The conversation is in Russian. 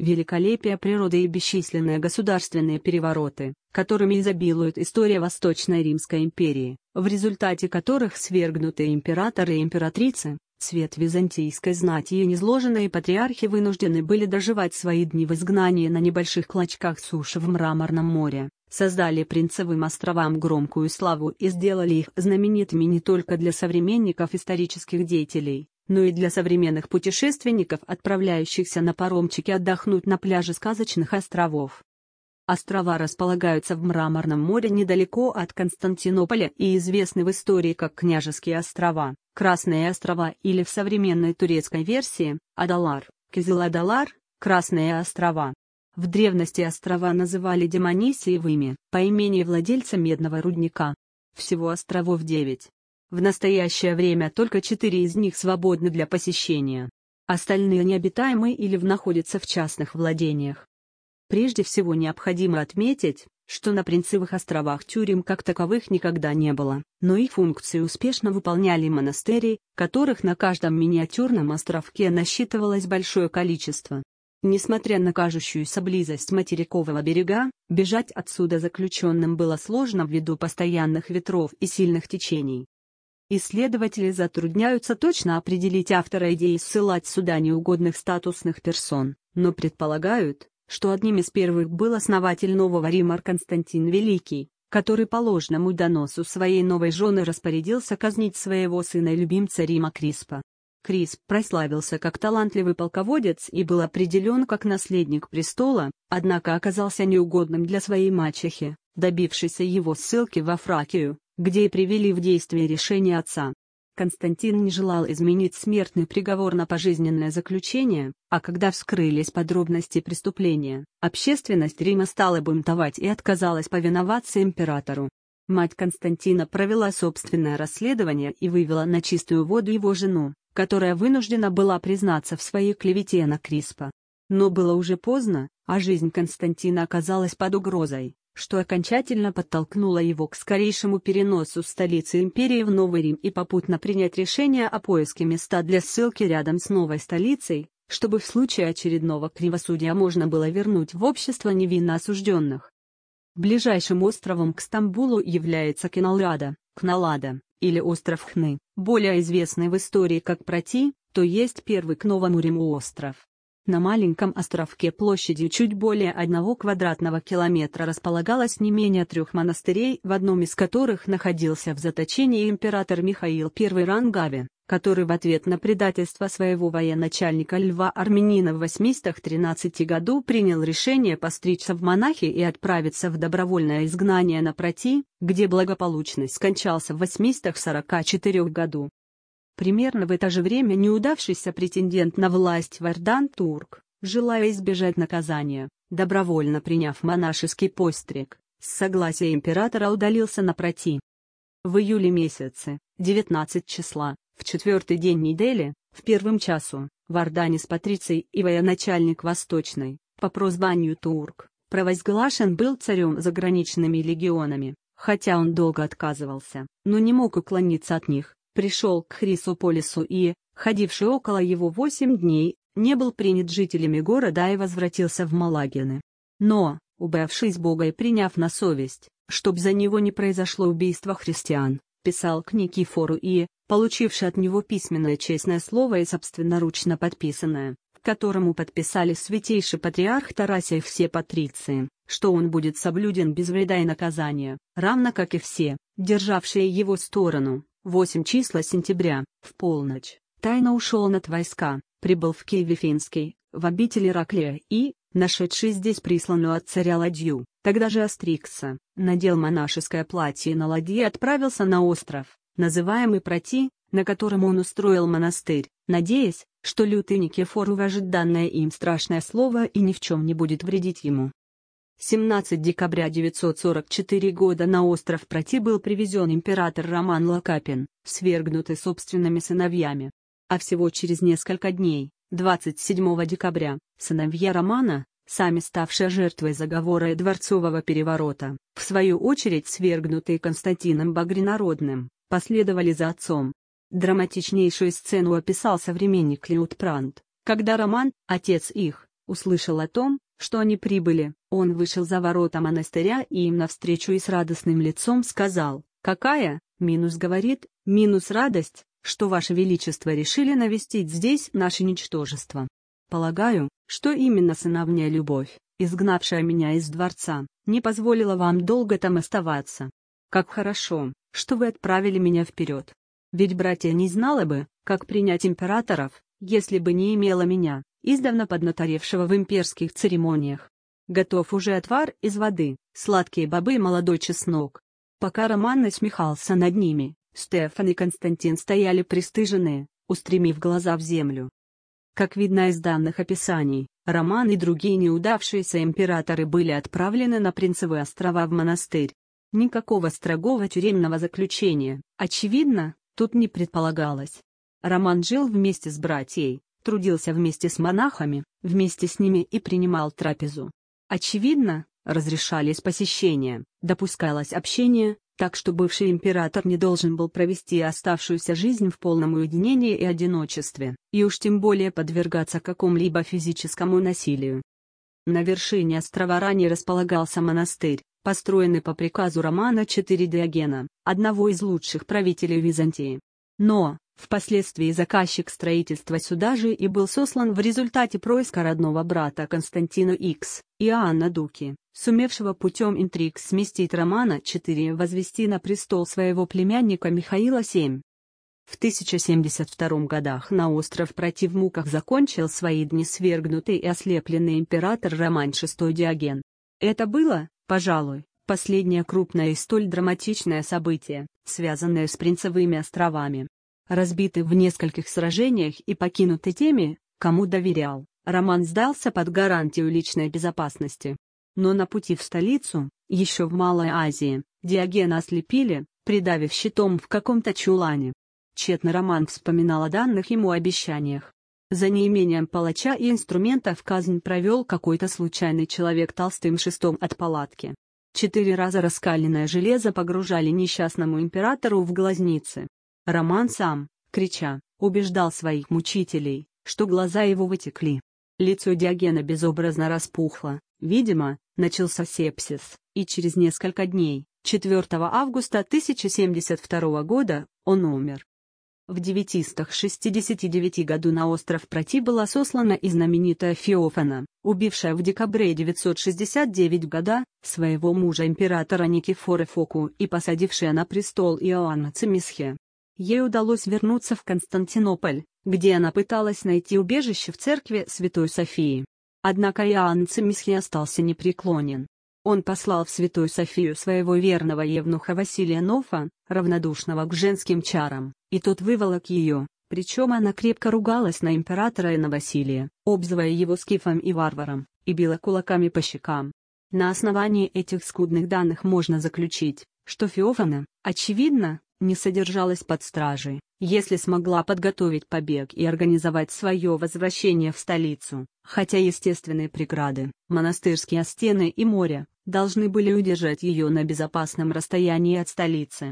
великолепие природы и бесчисленные государственные перевороты, которыми изобилует история Восточной Римской империи, в результате которых свергнутые императоры и императрицы, цвет византийской знати и низложенные патриархи вынуждены были доживать свои дни в изгнании на небольших клочках суши в Мраморном море, создали Принцевым островам громкую славу и сделали их знаменитыми не только для современников исторических деятелей, но и для современных путешественников, отправляющихся на паромчике отдохнуть на пляже сказочных островов. Острова располагаются в Мраморном море недалеко от Константинополя и известны в истории как Княжеские острова, Красные острова или в современной турецкой версии – Адалар, Кизыл-Адалар, Красные острова. В древности острова называли Демонисиевыми, по имени владельца медного рудника. Всего островов 9. В настоящее время только 4 из них свободны для посещения. Остальные необитаемы или находятся в частных владениях. Прежде всего необходимо отметить, что на Принцевых островах тюрем как таковых никогда не было, но их функции успешно выполняли монастыри, которых на каждом миниатюрном островке насчитывалось большое количество. Несмотря на кажущуюся близость материкового берега, бежать отсюда заключенным было сложно ввиду постоянных ветров и сильных течений. Исследователи затрудняются точно определить автора идеи ссылать сюда неугодных статусных персон, но предполагают, что одним из первых был основатель Нового Рима Константин Великий, который по ложному доносу своей новой жены распорядился казнить своего сына и любимца Рима Криспа. Крисп прославился как талантливый полководец и был определен как наследник престола, однако оказался неугодным для своей мачехи, добившейся его ссылки во Фракию, где и привели в действие решение отца. Константин не желал изменить смертный приговор на пожизненное заключение, а когда вскрылись подробности преступления, общественность Рима стала бунтовать и отказалась повиноваться императору. Мать Константина провела собственное расследование и вывела на чистую воду его жену, которая вынуждена была признаться в своей клевете на Криспа. Но было уже поздно, а жизнь Константина оказалась под угрозой, что окончательно подтолкнуло его к скорейшему переносу столицы империи в Новый Рим и попутно принять решение о поиске места для ссылки рядом с новой столицей, чтобы в случае очередного кривосудия можно было вернуть в общество невинно осужденных. Ближайшим островом к Стамбулу является Кналада, или остров Хны, более известный в истории как Прати, то есть первый к Новому Риму остров. На маленьком островке площадью чуть более 1 квадратного километра располагалось не менее 3 монастырей, в одном из которых находился в заточении император Михаил I Рангави, который в ответ на предательство своего военачальника Льва Армянина в 813 году принял решение постричься в монахи и отправиться в добровольное изгнание на Прати, где благополучно скончался в 844 году. Примерно в это же время неудавшийся претендент на власть Вардан Турк, желая избежать наказания, добровольно приняв монашеский постриг, с согласия императора удалился на Прати. В июле месяце, 19 числа, в 4-й день недели, в 1 часу, Варданис Патриций и военачальник Восточной, по прозванию Турк, провозглашен был царем заграничными легионами, хотя он долго отказывался, но не мог уклониться от них. Пришел к Хрисополису и, ходивший около его 8 дней, не был принят жителями города и возвратился в Малагины. Но, убавшись Бога и приняв на совесть, чтоб за него не произошло убийство христиан, писал к Никифору и, получивший от него письменное честное слово и собственноручно подписанное, к которому подписали святейший патриарх Тарасий и все патриции, что он будет соблюден без вреда и наказания, равно как и все, державшие его сторону. 8 числа сентября, в полночь, тайно ушел над войска, прибыл в Киеве Финский, в обитель Ираклия и, нашедший здесь присланную от царя ладью, тогда же остригся, надел монашеское платье на ладье и отправился на остров, называемый Прати, на котором он устроил монастырь, надеясь, что лютый Никифор уважит данное им страшное слово и ни в чем не будет вредить ему. 17 декабря 944 года на остров Прати был привезен император Роман Лакапин, свергнутый собственными сыновьями. А всего через несколько дней, 27 декабря, сыновья Романа, сами ставшие жертвой заговора и дворцового переворота, в свою очередь свергнутые Константином Багринародным, последовали за отцом. Драматичнейшую сцену описал современник Лиутпрант, когда Роман, отец их, услышал о том, что они прибыли, он вышел за ворота монастыря и им навстречу и с радостным лицом сказал: «Какая, говорит, радость, что Ваше Величество решили навестить здесь наше ничтожество. Полагаю, что именно сыновняя любовь, изгнавшая меня из дворца, не позволила вам долго там оставаться. Как хорошо, что вы отправили меня вперед. Ведь братья не знала бы, как принять императоров, если бы не имела меня, издавна поднаторевшего в имперских церемониях. Готов уже отвар из воды, сладкие бобы и молодой чеснок». Пока Роман насмехался над ними, Стефан и Константин стояли пристыженные, устремив глаза в землю. Как видно из данных описаний, Роман и другие неудавшиеся императоры были отправлены на Принцевые острова в монастырь. Никакого строгого тюремного заключения, очевидно, тут не предполагалось. Роман жил вместе с братьями, трудился вместе с монахами, вместе с ними и принимал трапезу. Очевидно, разрешались посещения, допускалось общение, так что бывший император не должен был провести оставшуюся жизнь в полном уединении и одиночестве, и уж тем более подвергаться какому-либо физическому насилию. На вершине острова ранее располагался монастырь, построенный по приказу Романа IV Диогена, одного из лучших правителей Византии. Но, впоследствии заказчик строительства сюда же и был сослан в результате происка родного брата Константина X, Иоанна Дуки, сумевшего путем интриг сместить Романа IV и возвести на престол своего племянника Михаила VII. В 1072 годах на остров Прати в муках закончил свои дни свергнутый и ослепленный император Роман VI Диоген. Это было, пожалуй, последнее крупное и столь драматичное событие, связанное с Принцевыми островами. Разбитый в нескольких сражениях и покинутый теми, кому доверял, Роман сдался под гарантию личной безопасности. Но на пути в столицу, еще в Малой Азии, Диогена ослепили, придавив щитом в каком-то чулане. Тщетно Роман вспоминал о данных ему обещаниях. За неимением палача и инструментов казнь провел какой-то случайный человек толстым шестом от палатки. 4 раза раскаленное железо погружали несчастному императору в глазницы. Роман сам, крича, убеждал своих мучителей, что глаза его вытекли. Лицо Диогена безобразно распухло, видимо, начался сепсис, и через несколько дней, 4 августа 1072 года, он умер. В 969 году на остров Прати была сослана и знаменитая Феофана, убившая в декабре 969 года своего мужа императора Никифора Фоку и посадившая на престол Иоанна Цимисхе. Ей удалось вернуться в Константинополь, где она пыталась найти убежище в церкви Святой Софии. Однако Иоанн Цимисхе остался непреклонен. Он послал в Святую Софию своего верного евнуха Василия Нофа, равнодушного к женским чарам, и тот выволок ее, причем она крепко ругалась на императора и на Василия, обзывая его скифом и варваром, и била кулаками по щекам. На основании этих скудных данных можно заключить, что Феофана, очевидно, не содержалась под стражей, если смогла подготовить побег и организовать свое возвращение в столицу, хотя естественные преграды, монастырские стены и море, должны были удержать ее на безопасном расстоянии от столицы.